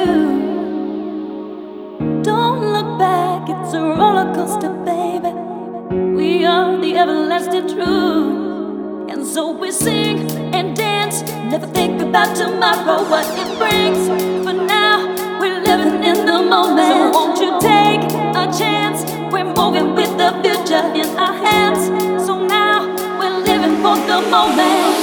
you. Don't look back, it's a roller coaster, baby. We are the everlasting truth. And so we sing and dance, never think about tomorrow, what it brings. For now, we're living in the moment. So won't you take a chance? We're moving with the future in our hands. So now, we're living for the moment.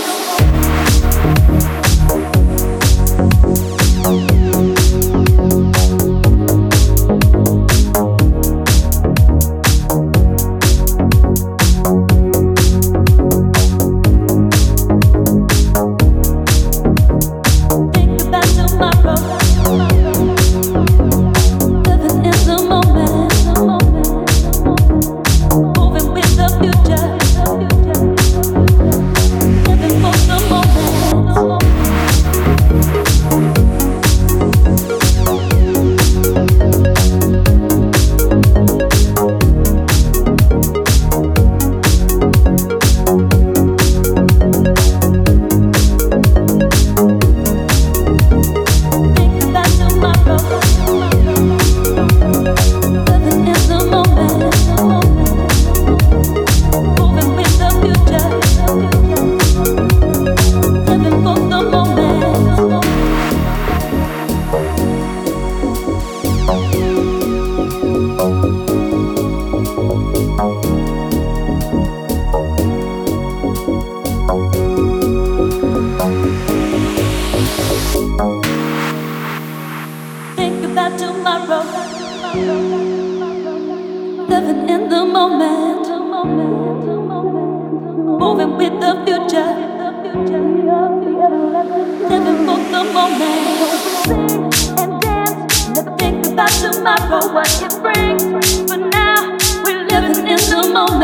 Think about tomorrow, living in the moment, moving with the future, living for the moment. Sing and dance, never think about tomorrow, what it brings. For now, we're living in the moment.